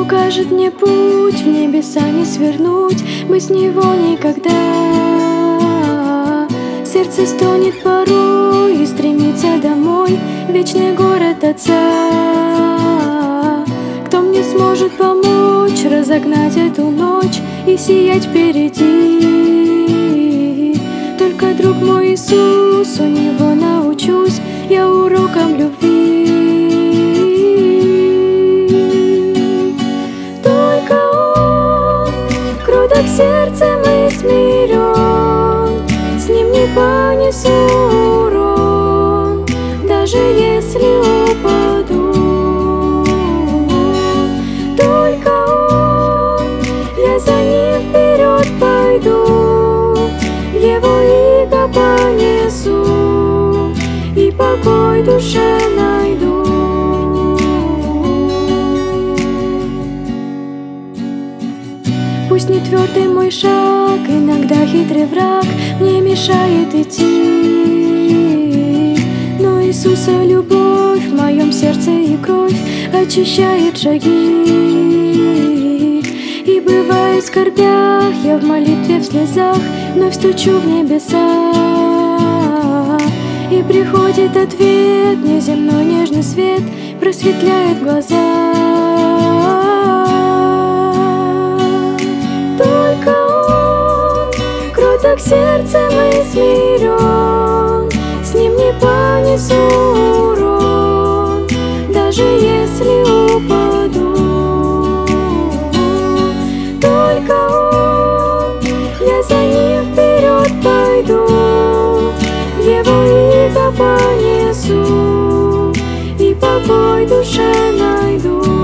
укажет мне путь, в небеса не свернуть, мы с него никогда. Сердце стонет порой и стремится домой, вечный город Отца. Кто мне сможет помочь разогнать эту ночь и сиять впереди? Только друг мой Иисус, у него научусь я урокам любви. Только Он кроток сердцем и смирен, с Ним не понесу урон, даже если упаду. Только Он, я за Ним вперед пойду, Его иго понесу и покой душе найду. Пусть не твердый мой шаг, иногда хитрый враг мне мешает идти, но Иисуса любовь в моем сердце и кровь очищает шаги. И бывает в скорбях, я в молитве в слезах вновь стучу в небеса, и приходит ответ, неземной нежный свет просветляет глаза. Только Он кроток сердцем и смирен, с Ним не понесу урон, даже если упаду. Только Он, я за Ним вперед пойду, Его иго понесу и покой душе найду.